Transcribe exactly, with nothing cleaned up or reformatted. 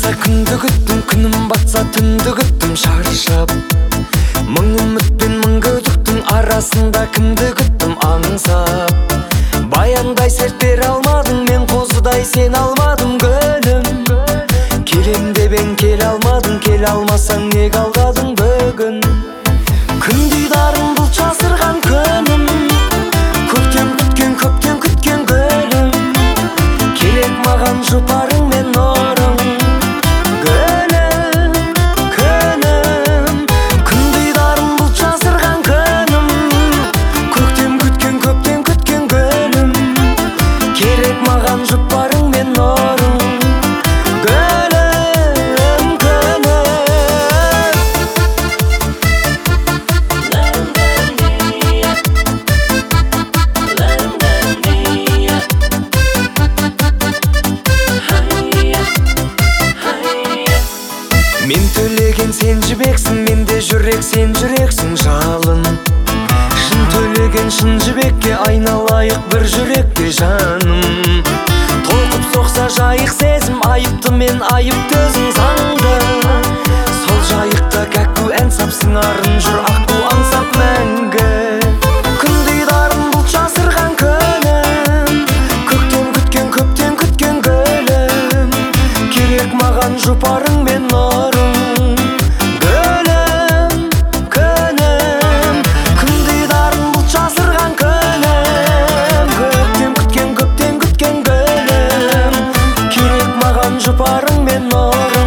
шықса күнді күттім, күнім батса түнді күттім шаршап. Мың үміт пен мың күдіктің арасында кімді күттім аңсап. Баяндай серт бере алмадың, мен қозыдай сен алмадым гүлім. Келем дебең келе алмадың, келе алмасаң неге алдадың бүгін. Күн дидарын бұлт жасырған күнім, көктем күткен көптен күткен гүлім. Керек маған жұпарың мен нұрың, гүлім, күнім. Күн дидарын бұлт жасырған күнім, көктем күткен көптен күткен гүлім. Керек маған жұпарың мен нұрың, гүлім, күнім. Мен төлеген сен жібексің, менде жүрек сен жүрексің жалын. Шын төлеген шын жібекке айналайық бір жүрекке жаным. Толқып соқса жайық сезім, айыпты мен айыпты өзің заңды. Сол жайықта кәкку ән сап сыңарын жүр аққу аңсап мәңгі. Күн дидарын бұлт жасырған күнім, көктем күткен көптен күткен гүлім. Керек маған жұпарың мен нұрың, гүлім, күнім. Күн дидарын бұлт жасырған күнім, көктем күткен көптен күткен гүлім. Керек маған жұпарың мен нұрың.